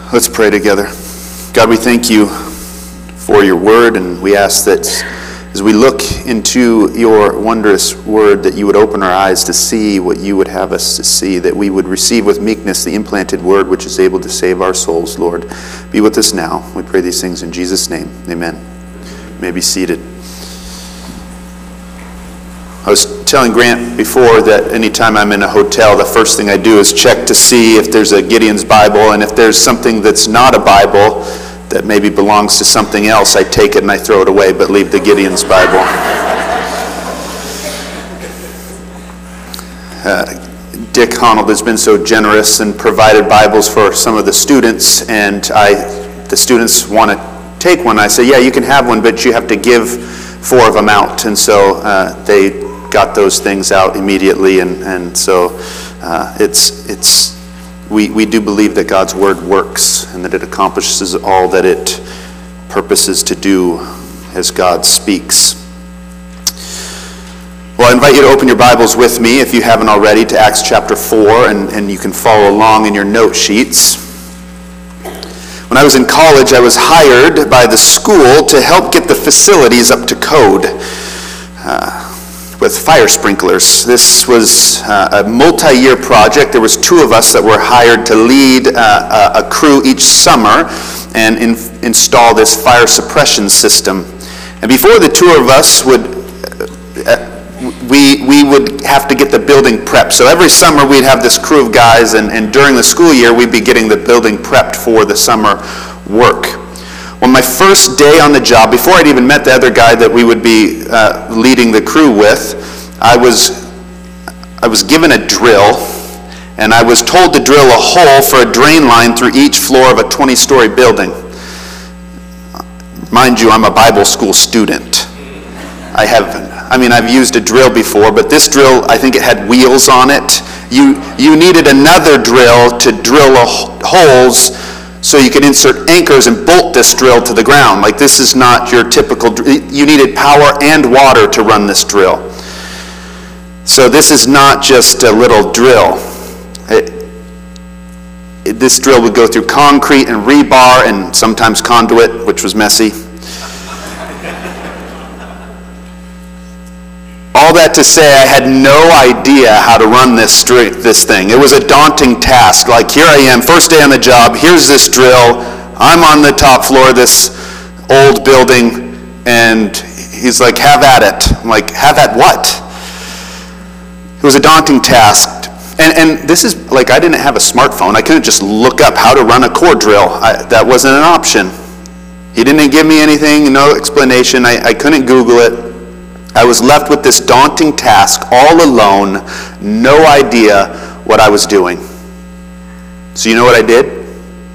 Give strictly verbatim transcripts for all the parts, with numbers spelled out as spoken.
Let's pray together. God, we thank you for your word, and we ask that as we look into your wondrous word, that you would open our eyes to see what you would have us to see, that we would receive with meekness the implanted word which is able to save our souls, Lord. Be with us now. We pray these things in Jesus' name. Amen. You may be seated. I was telling Grant before that anytime I'm in a hotel, the first thing I do is check to see if there's a Gideon's Bible, and if there's something that's not a Bible that maybe belongs to something else, I take it and I throw it away, but leave the Gideon's Bible. Uh, Dick Honnold has been so generous and provided Bibles for some of the students, and I, the students want to take one. I say, yeah, you can have one, but you have to give four of them out. And so uh, they got those things out immediately, and, and so uh, it's it's we, we do believe that God's word works and that it accomplishes all that it purposes to do as God speaks. Well, I invite you to open your Bibles with me, if you haven't already, to Acts chapter four, and, and you can follow along in your note sheets. When I was in college, I was hired by the school to help get the facilities up to code. Uh, with fire sprinklers. This was uh, a multi-year project. There was two of us that were hired to lead uh, a, a crew each summer and in, install this fire suppression system. And before the two of us would, uh, we we would have to get the building prepped. So every summer we'd have this crew of guys, and, and during the school year we'd be getting the building prepped for the summer work. Well, my first day on the job, before I'd even met the other guy that we would be uh, leading the crew with, I was I was given a drill, and I was told to drill a hole for a drain line through each floor of a twenty-story building. Mind you, I'm a Bible school student. I have, I mean, I've used a drill before, but this drill, I think it had wheels on it. You you needed another drill to drill a, holes so you could insert anchors and bolt this drill to the ground. Like, this is not your typical, you needed power and water to run this drill. So this is not just a little drill. It, it, this drill would go through concrete and rebar and sometimes conduit, which was messy. All that to say, I had no idea how to run this this thing. It was a daunting task. Like, here I am, first day on the job, here's this drill, I'm on the top floor of this old building, and he's like, have at it. I'm like, have at what? It was a daunting task. And, and this is, like, I didn't have a smartphone. I couldn't just look up how to run a core drill. I, that wasn't an option. He didn't give me anything, no explanation. I, I couldn't Google it. I was left with this daunting task all alone, no idea what I was doing. So you know what I did?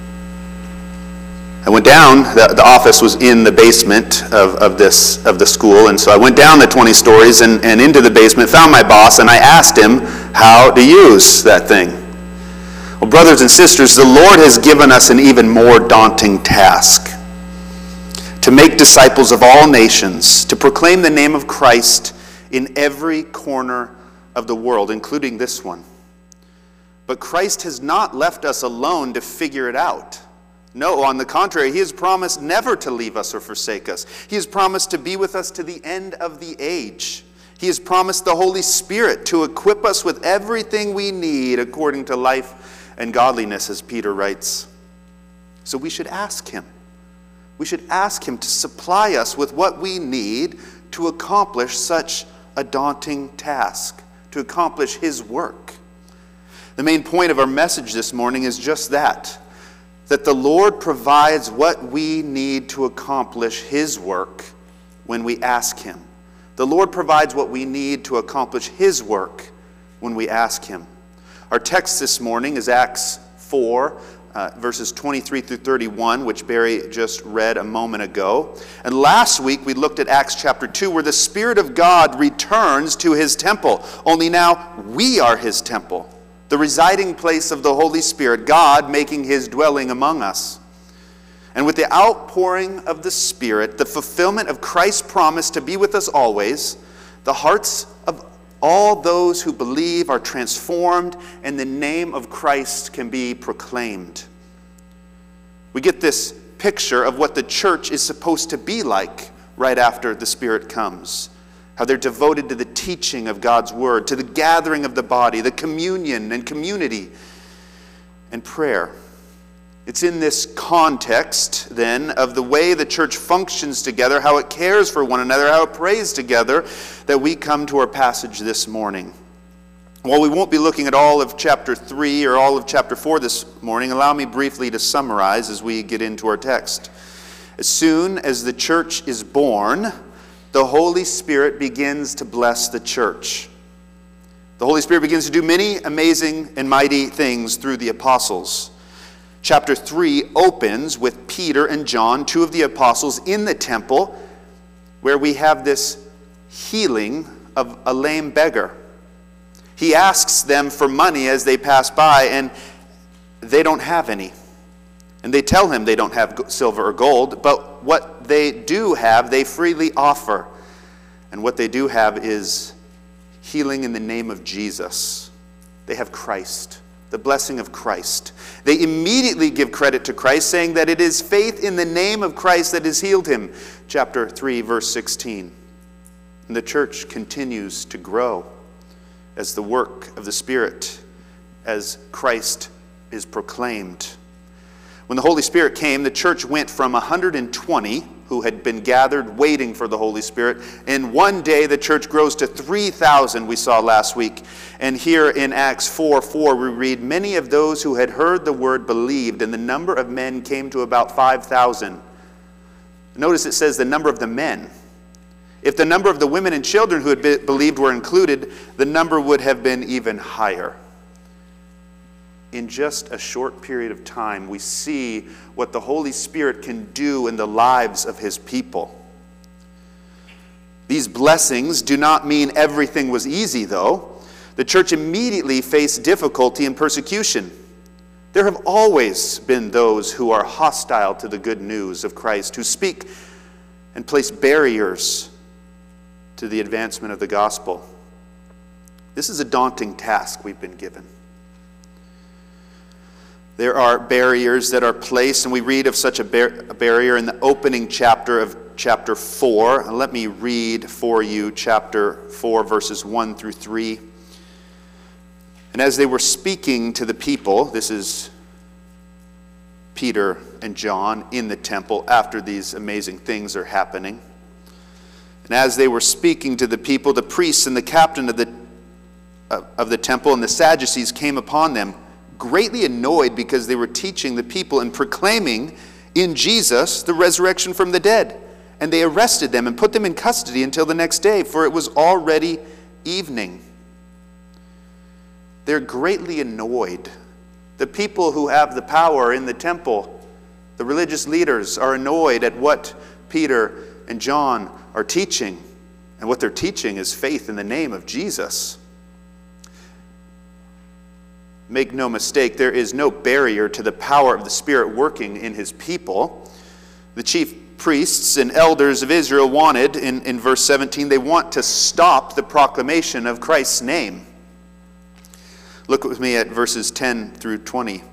I went down, the, the office was in the basement of, of this of the school, and so I went down the twenty stories and, and into the basement, found my boss, and I asked him how to use that thing. Well, brothers and sisters, the Lord has given us an even more daunting task: to make disciples of all nations, to proclaim the name of Christ in every corner of the world, including this one. But Christ has not left us alone to figure it out. No, on the contrary, he has promised never to leave us or forsake us. He has promised to be with us to the end of the age. He has promised the Holy Spirit to equip us with everything we need according to life and godliness, as Peter writes. So we should ask him. We should ask him to supply us with what we need to accomplish such a daunting task, to accomplish his work. The main point of our message this morning is just that, that the Lord provides what we need to accomplish his work when we ask him. The Lord provides what we need to accomplish his work when we ask him. Our text this morning is Acts four, Uh, verses twenty-three through thirty-one, which Barry just read a moment ago. And last week we looked at Acts chapter two, where the Spirit of God returns to his temple. Only now we are his temple, the residing place of the Holy Spirit, God making his dwelling among us. And with the outpouring of the Spirit, the fulfillment of Christ's promise to be with us always, the hearts of all those who believe are transformed, and the name of Christ can be proclaimed. We get this picture of what the church is supposed to be like right after the Spirit comes. How they're devoted to the teaching of God's Word, to the gathering of the body, the communion and community and prayer. It's in this context, then, of the way the church functions together, how it cares for one another, how it prays together, that we come to our passage this morning. While we won't be looking at all of chapter three or all of chapter four this morning, allow me briefly to summarize as we get into our text. As soon as the church is born, the Holy Spirit begins to bless the church. The Holy Spirit begins to do many amazing and mighty things through the apostles. Chapter three opens with Peter and John, two of the apostles, in the temple, where we have this healing of a lame beggar. He asks them for money as they pass by, and they don't have any. And they tell him they don't have silver or gold, but what they do have, they freely offer. And what they do have is healing in the name of Jesus. They have Christ. The blessing of Christ. They immediately give credit to Christ, saying that it is faith in the name of Christ that has healed him. Chapter three, verse sixteen. And the church continues to grow as the work of the Spirit, as Christ is proclaimed. When the Holy Spirit came, the church went from one hundred twenty who had been gathered waiting for the Holy Spirit. In one day, the church grows to three thousand, we saw last week. And here in Acts four four, we read, many of those who had heard the word believed, and the number of men came to about five thousand. Notice it says the number of the men. If the number of the women and children who had be- believed were included, the number would have been even higher. In just a short period of time, we see what the Holy Spirit can do in the lives of his people. These blessings do not mean everything was easy, though. The church immediately faced difficulty and persecution. There have always been those who are hostile to the good news of Christ, who speak and place barriers to the advancement of the gospel. This is a daunting task we've been given. There are barriers that are placed, and we read of such a, bar- a barrier in the opening chapter of chapter four. Let me read for you chapter four, verses one through three. And as they were speaking to the people, this is Peter and John in the temple after these amazing things are happening. And as they were speaking to the people, the priests and the captain of the, uh, of the temple and the Sadducees came upon them, greatly annoyed because they were teaching the people and proclaiming in Jesus the resurrection from the dead. And they arrested them and put them in custody until the next day, for it was already evening. They're greatly annoyed. The people who have the power in the temple, the religious leaders, are annoyed at what Peter and John are teaching. And what they're teaching is faith in the name of Jesus. Make no mistake, there is no barrier to the power of the Spirit working in his people. The chief priests and elders of Israel wanted, in, in verse seventeen, they want to stop the proclamation of Christ's name. Look with me at verses ten through twenty.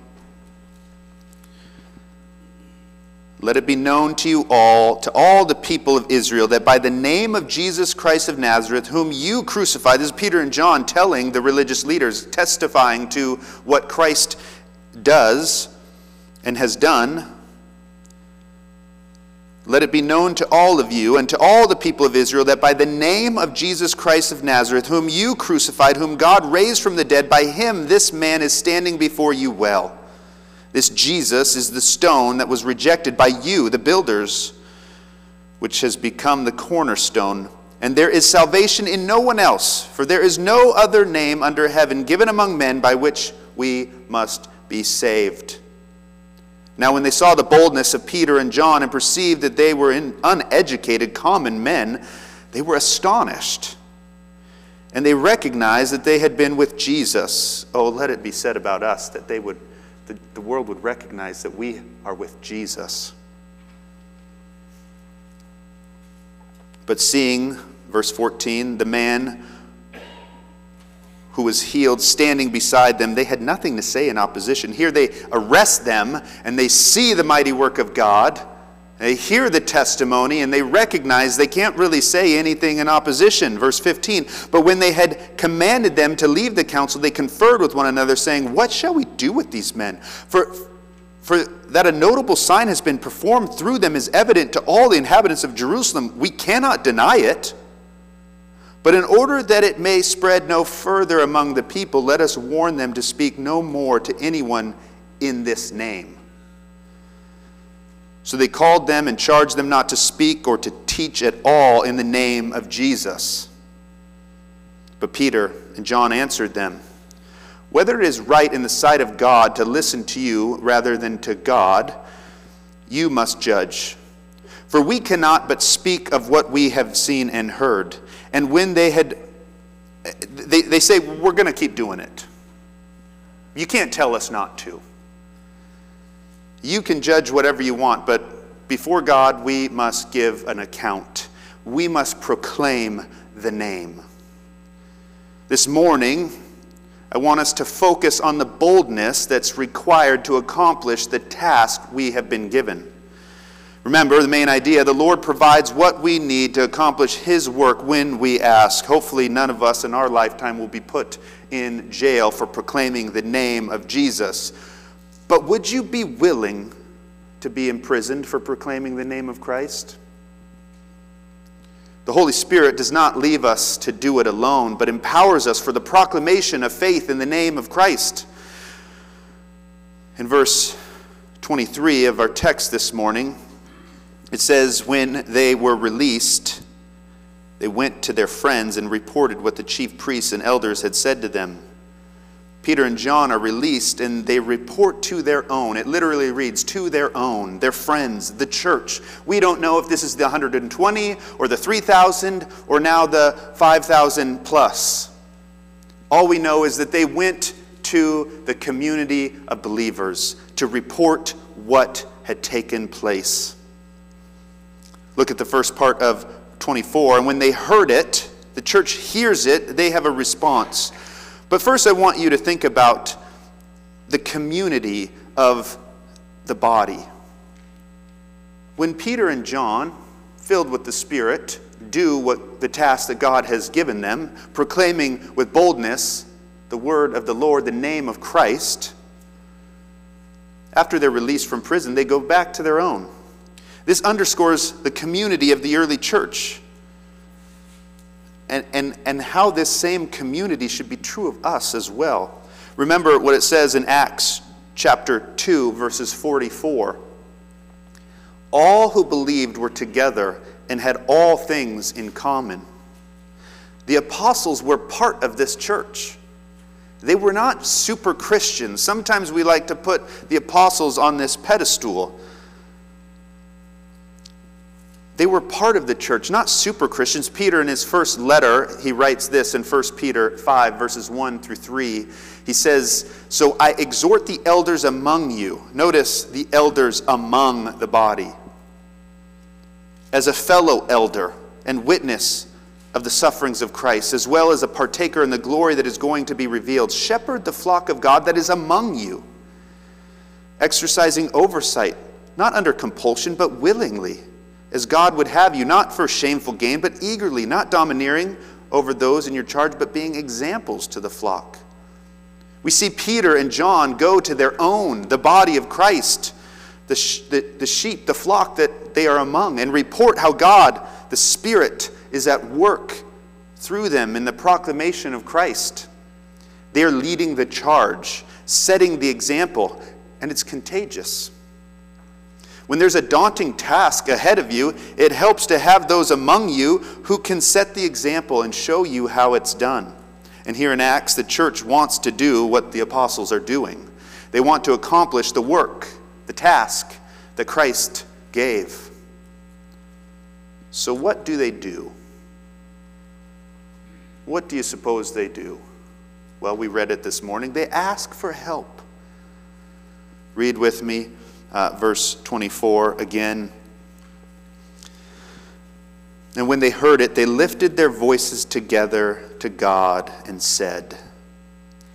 Let it be known to you all, to all the people of Israel, that by the name of Jesus Christ of Nazareth, whom you crucified, this is Peter and John telling the religious leaders, testifying to what Christ does and has done. Let it be known to all of you and to all the people of Israel that by the name of Jesus Christ of Nazareth, whom you crucified, whom God raised from the dead, by him this man is standing before you well. This Jesus is the stone that was rejected by you, the builders, which has become the cornerstone. And there is salvation in no one else, for there is no other name under heaven given among men by which we must be saved. Now when they saw the boldness of Peter and John and perceived that they were uneducated common men, they were astonished. And they recognized that they had been with Jesus. Oh, let it be said about us that they would The, the world would recognize that we are with Jesus. But seeing, verse fourteen, the man who was healed, standing beside them, they had nothing to say in opposition. Here they arrest them, and they see the mighty work of God. They hear the testimony, and they recognize they can't really say anything in opposition. Verse fifteen, but when they had commanded them to leave the council, they conferred with one another, saying, what shall we do with these men? For, for that a notable sign has been performed through them is evident to all the inhabitants of Jerusalem. We cannot deny it. But in order that it may spread no further among the people, let us warn them to speak no more to anyone in this name. So they called them and charged them not to speak or to teach at all in the name of Jesus. But Peter and John answered them, whether it is right in the sight of God to listen to you rather than to God, you must judge. For we cannot but speak of what we have seen and heard. And when they had, they, they say, we're going to keep doing it. You can't tell us not to. You can judge whatever you want, but before God, we must give an account. We must proclaim the name. This morning, I want us to focus on the boldness that's required to accomplish the task we have been given. Remember the main idea, the Lord provides what we need to accomplish His work when we ask. Hopefully none of us in our lifetime will be put in jail for proclaiming the name of Jesus. But would you be willing to be imprisoned for proclaiming the name of Christ? The Holy Spirit does not leave us to do it alone, but empowers us for the proclamation of faith in the name of Christ. In verse twenty-three of our text this morning, it says, when they were released, they went to their friends and reported what the chief priests and elders had said to them. Peter and John are released, and they report to their own. It literally reads, to their own, their friends, the church. We don't know if this is the one hundred twenty or the three thousand or now the five thousand plus. All we know is that they went to the community of believers to report what had taken place. Look at the first part of twenty-four. And when they heard it, the church hears it, they have a response. But first I want you to think about the community of the body. When Peter and John, filled with the Spirit, do what the task that God has given them, proclaiming with boldness the word of the Lord, the name of Christ, after they're released from prison, they go back to their own. This underscores the community of the early church. And, and, and how this same community should be true of us as well. Remember what it says in Acts chapter two, verses forty-four. All who believed were together and had all things in common. The apostles were part of this church. They were not super Christians. Sometimes we like to put the apostles on this pedestal. They were part of the church, not super Christians. Peter, in his first letter, he writes this in First Peter five, verses one through three. He says, so I exhort the elders among you. Notice the elders among the body. As a fellow elder and witness of the sufferings of Christ, as well as a partaker in the glory that is going to be revealed, shepherd the flock of God that is among you, exercising oversight, not under compulsion, but willingly, as God would have you, not for shameful gain, but eagerly, not domineering over those in your charge, but being examples to the flock. We see Peter and John go to their own, the body of Christ, the, sh- the, the sheep, the flock that they are among, and report how God, the Spirit, is at work through them in the proclamation of Christ. They are leading the charge, setting the example, and it's contagious. When there's a daunting task ahead of you, it helps to have those among you who can set the example and show you how it's done. And here in Acts, the church wants to do what the apostles are doing. They want to accomplish the work, the task that Christ gave. So what do they do? What do you suppose they do? Well, we read it this morning. They ask for help. Read with me. Uh, verse twenty-four again. And when they heard it, they lifted their voices together to God and said,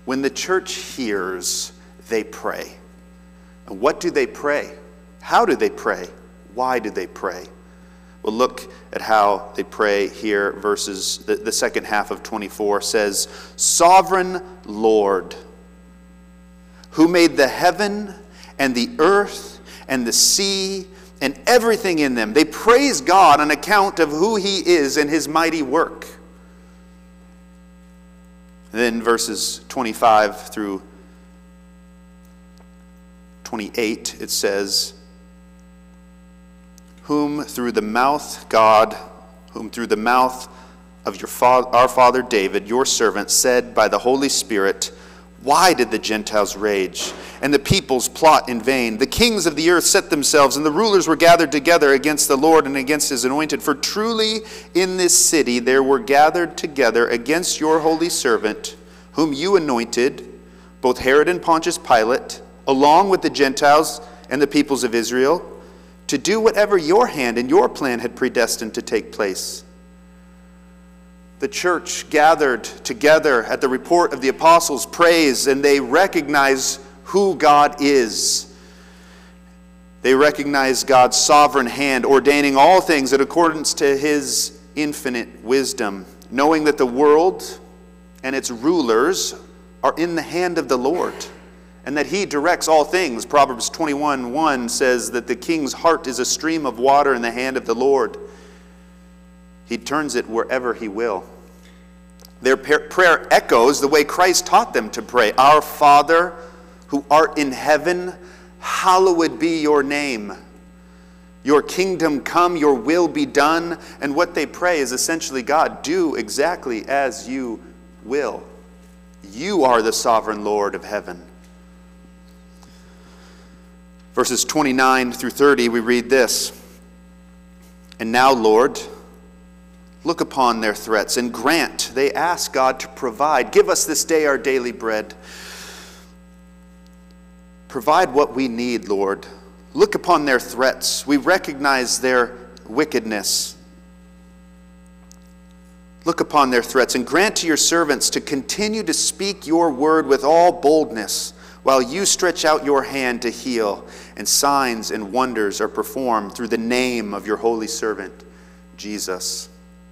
When the church hears, they pray. And what do they pray? How do they pray? Why do they pray? Well, look at how they pray here. Verses, the, the second half of twenty-four says, Sovereign Lord, who made the heaven and the earth and the sea and everything in them. They praise God on account of who he is and his mighty work. And then verses twenty-five through twenty-eight, it says, Whom through the mouth, God, whom through the mouth of your father, our father David, your servant, said by the Holy Spirit, Why did the Gentiles rage, and the peoples plot in vain? The kings of the earth set themselves, and the rulers were gathered together against the Lord and against his anointed. For truly in this city there were gathered together against your holy servant, whom you anointed, both Herod and Pontius Pilate, along with the Gentiles and the peoples of Israel, to do whatever your hand and your plan had predestined to take place. The church gathered together at the report of the apostles' praise, and they recognize who God is. They recognize God's sovereign hand, ordaining all things in accordance to his infinite wisdom, knowing that the world and its rulers are in the hand of the Lord, and that he directs all things. Proverbs twenty-one one says that the king's heart is a stream of water in the hand of the Lord. He turns it wherever he will. Their prayer echoes the way Christ taught them to pray. Our Father, who art in heaven, hallowed be your name. Your kingdom come, your will be done. And what they pray is essentially, God, do exactly as you will. You are the sovereign Lord of heaven. Verses twenty-nine through thirty, we read this. And now, Lord, look upon their threats and grant. They ask God to provide. Give us this day our daily bread. Provide what we need, Lord. Look upon their threats. We recognize their wickedness. Look upon their threats and grant to your servants to continue to speak your word with all boldness while you stretch out your hand to heal, and signs and wonders are performed through the name of your holy servant, Jesus.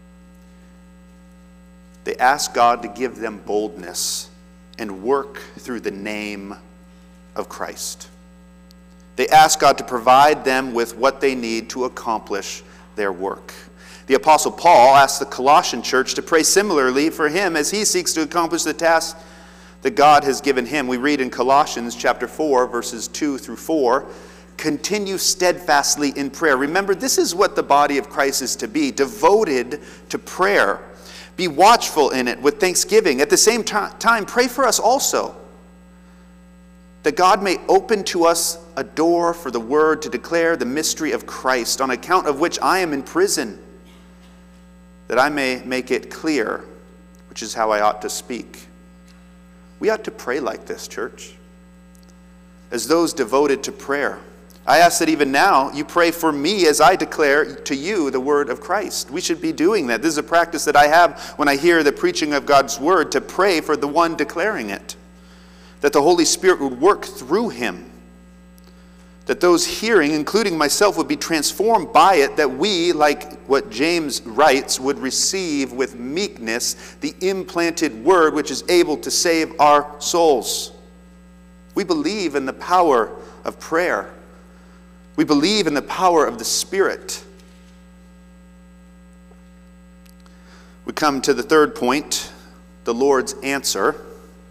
They ask God to give them boldness and work through the name of Christ. They ask God to provide them with what they need to accomplish their work. The Apostle Paul asked the Colossian church to pray similarly for him as he seeks to accomplish the task that God has given him. We read in Colossians chapter four, verses two through four, continue steadfastly in prayer. Remember, this is what the body of Christ is to be, devoted to prayer. Be watchful in it with thanksgiving. At the same time, pray for us also, that God may open to us a door for the word to declare the mystery of Christ, on account of which I am in prison, that I may make it clear, which is how I ought to speak. We ought to pray like this, church, as those devoted to prayer. I ask that even now you pray for me as I declare to you the word of Christ. We should be doing that. This is a practice that I have when I hear the preaching of God's word, to pray for the one declaring it, that the Holy Spirit would work through him, that those hearing, including myself, would be transformed by it, that we, like what James writes, would receive with meekness the implanted word which is able to save our souls. We believe in the power of prayer. We believe in the power of the Spirit. We come to the third point, the Lord's answer.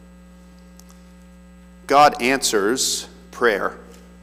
God answers prayer.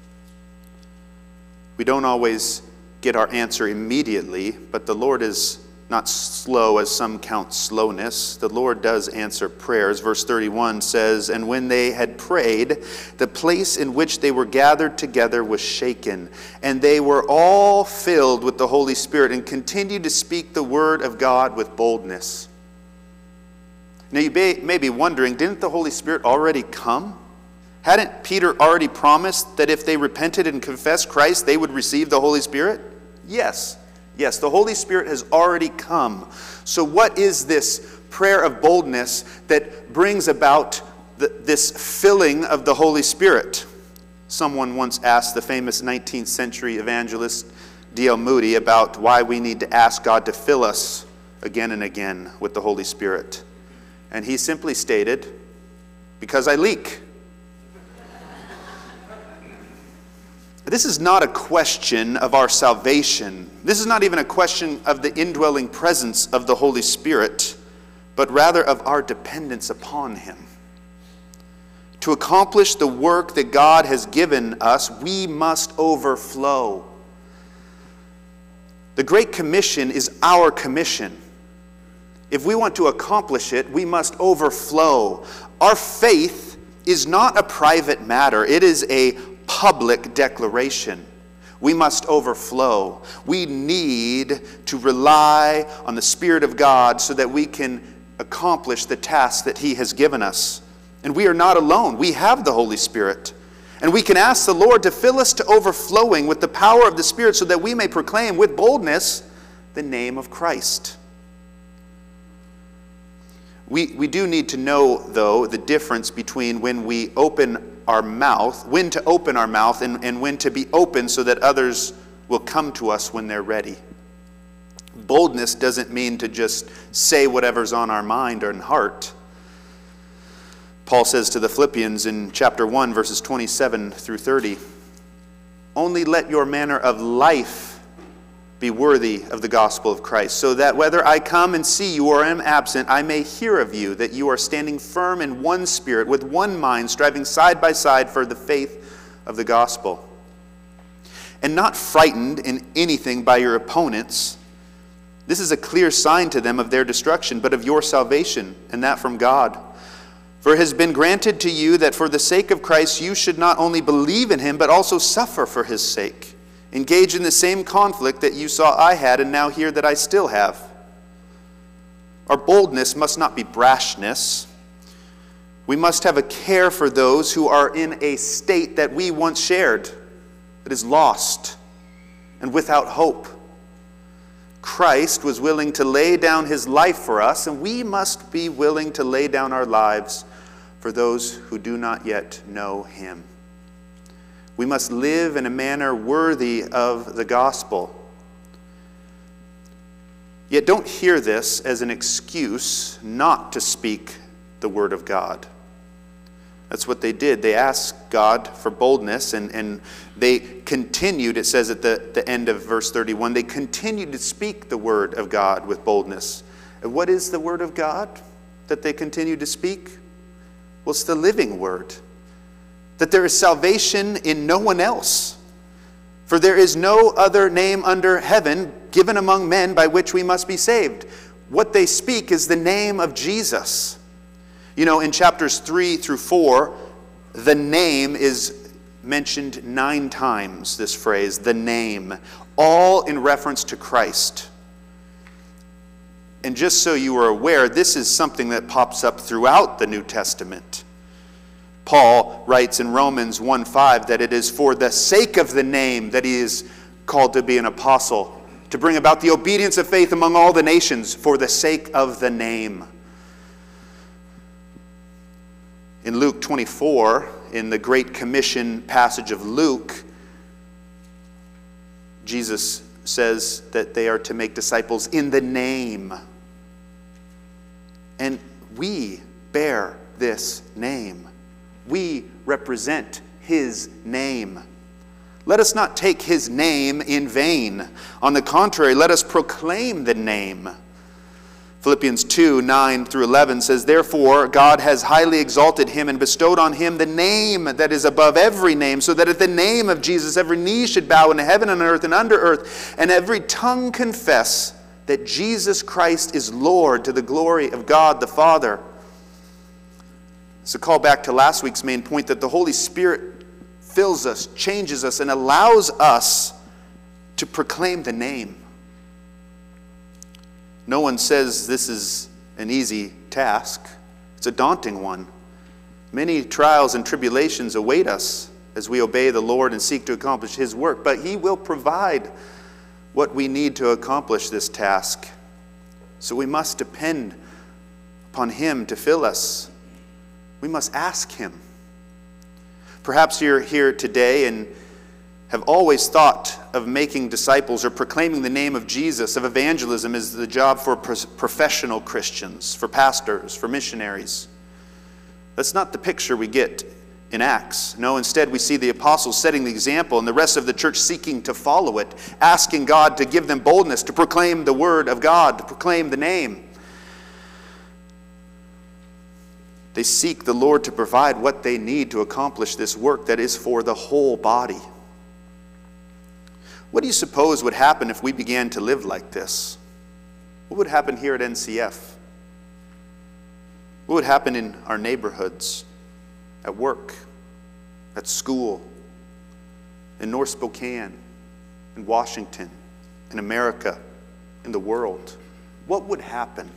We don't always get our answer immediately, but the Lord is not slow as some count slowness. The Lord does answer prayers. Verse thirty-one says, And when they had prayed, the place in which they were gathered together was shaken, and they were all filled with the Holy Spirit and continued to speak the word of God with boldness. Now you may be wondering, didn't the Holy Spirit already come? Hadn't Peter already promised that if they repented and confessed Christ, they would receive the Holy Spirit? Yes. Yes, the Holy Spirit has already come. So what is this prayer of boldness that brings about the, this filling of the Holy Spirit. Someone once asked the famous nineteenth century evangelist D L Moody about why we need to ask God to fill us again and again with the Holy Spirit. And he simply stated, because I leak. This is not a question of our salvation. This is not even a question of the indwelling presence of the Holy Spirit, but rather of our dependence upon him. To accomplish the work that God has given us, we must overflow. The Great Commission is our commission. If we want to accomplish it, we must overflow. Our faith is not a private matter. It is a public declaration. We must overflow. We need to rely on the Spirit of God so that we can accomplish the task that he has given us. And we are not alone. We have the Holy Spirit. And we can ask the Lord to fill us to overflowing with the power of the Spirit so that we may proclaim with boldness the name of Christ. We, we do need to know, though, the difference between when we open our mouth, when to open our mouth, and, and when to be open so that others will come to us when they're ready. Boldness doesn't mean to just say whatever's on our mind or in heart. Paul says to the Philippians in chapter one, verses twenty-seven through thirty, "Only let your manner of life be worthy of the gospel of Christ, so that whether I come and see you or am absent, I may hear of you, that you are standing firm in one spirit, with one mind, striving side by side for the faith of the gospel. And not frightened in anything by your opponents. This is a clear sign to them of their destruction, but of your salvation, and that from God. For it has been granted to you that for the sake of Christ you should not only believe in him, but also suffer for his sake. Engage in the same conflict that you saw I had and now hear that I still have. Our boldness must not be brashness. We must have a care for those who are in a state that we once shared, that is lost and without hope. Christ was willing to lay down his life for us, and we must be willing to lay down our lives for those who do not yet know him. We must live in a manner worthy of the gospel. Yet don't hear this as an excuse not to speak the word of God. That's what they did. They asked God for boldness, and, and they continued, it says at the, the end of verse thirty-one, they continued to speak the word of God with boldness. And what is the word of God that they continued to speak? Well, it's the living word. That there is salvation in no one else. For there is no other name under heaven given among men by which we must be saved. What they speak is the name of Jesus. You know, in chapters three through four, the name is mentioned nine times, this phrase, the name, all in reference to Christ. And just so you are aware, this is something that pops up throughout the New Testament. Paul writes in Romans one five that it is for the sake of the name that he is called to be an apostle, to bring about the obedience of faith among all the nations for the sake of the name. In Luke twenty-four, in the Great Commission passage of Luke, Jesus says that they are to make disciples in the name. And we bear this name. We represent his name. Let us not take his name in vain. On the contrary, let us proclaim the name. Philippians two, nine through eleven says, "Therefore God has highly exalted him and bestowed on him the name that is above every name, so that at the name of Jesus every knee should bow in heaven and earth and under earth, and every tongue confess that Jesus Christ is Lord, to the glory of God the Father." It's a call back to last week's main point, that the Holy Spirit fills us, changes us, and allows us to proclaim the name. No one says this is an easy task. It's a daunting one. Many trials and tribulations await us as we obey the Lord and seek to accomplish his work, but he will provide what we need to accomplish this task. So we must depend upon him to fill us. We must ask him. Perhaps you're here today and have always thought of making disciples or proclaiming the name of Jesus, of evangelism, as the job for professional Christians, for pastors, for missionaries. That's not the picture we get in Acts. No, instead we see the apostles setting the example and the rest of the church seeking to follow it, asking God to give them boldness to proclaim the word of God, to proclaim the name. They seek the Lord to provide what they need to accomplish this work that is for the whole body. What do you suppose would happen if we began to live like this? What would happen here at N C F? What would happen in our neighborhoods, at work, at school, in North Spokane, in Washington, in America, in the world? What would happen?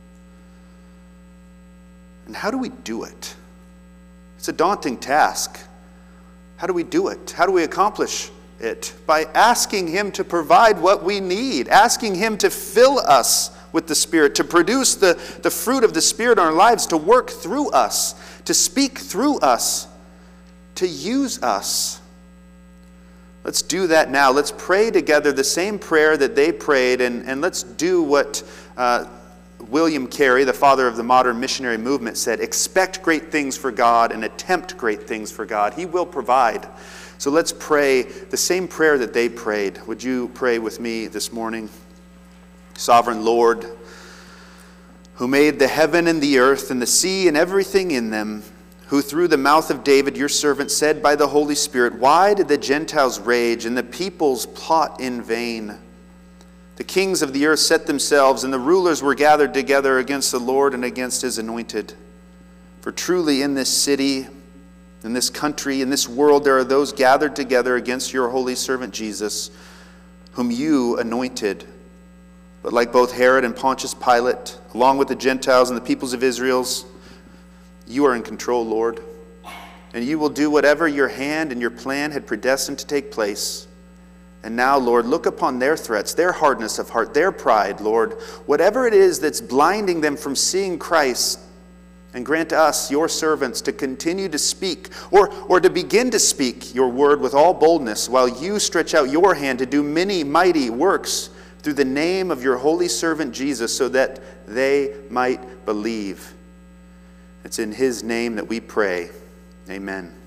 And how do we do it? It's a daunting task. How do we do it? How do we accomplish it? By asking him to provide what we need, asking him to fill us with the Spirit, to produce the, the fruit of the Spirit in our lives, to work through us, to speak through us, to use us. Let's do that now. Let's pray together the same prayer that they prayed, and, and let's do what uh, William Carey, the father of the modern missionary movement, said: expect great things for God and attempt great things for God. He will provide. So let's pray the same prayer that they prayed. Would you pray with me this morning? Sovereign Lord, who made the heaven and the earth and the sea and everything in them, who through the mouth of David your servant said by the Holy Spirit, why did the Gentiles rage and the peoples plot in vain? The kings of the earth set themselves, and the rulers were gathered together against the Lord and against his anointed. For truly in this city, in this country, in this world, there are those gathered together against your holy servant Jesus, whom you anointed. But like both Herod and Pontius Pilate, along with the Gentiles and the peoples of Israel, you are in control, Lord. And you will do whatever your hand and your plan had predestined to take place. And now, Lord, look upon their threats, their hardness of heart, their pride, Lord. Whatever it is that's blinding them from seeing Christ, and grant us, your servants, to continue to speak, or, or to begin to speak your word with all boldness, while you stretch out your hand to do many mighty works through the name of your holy servant Jesus, so that they might believe. It's in his name that we pray. Amen.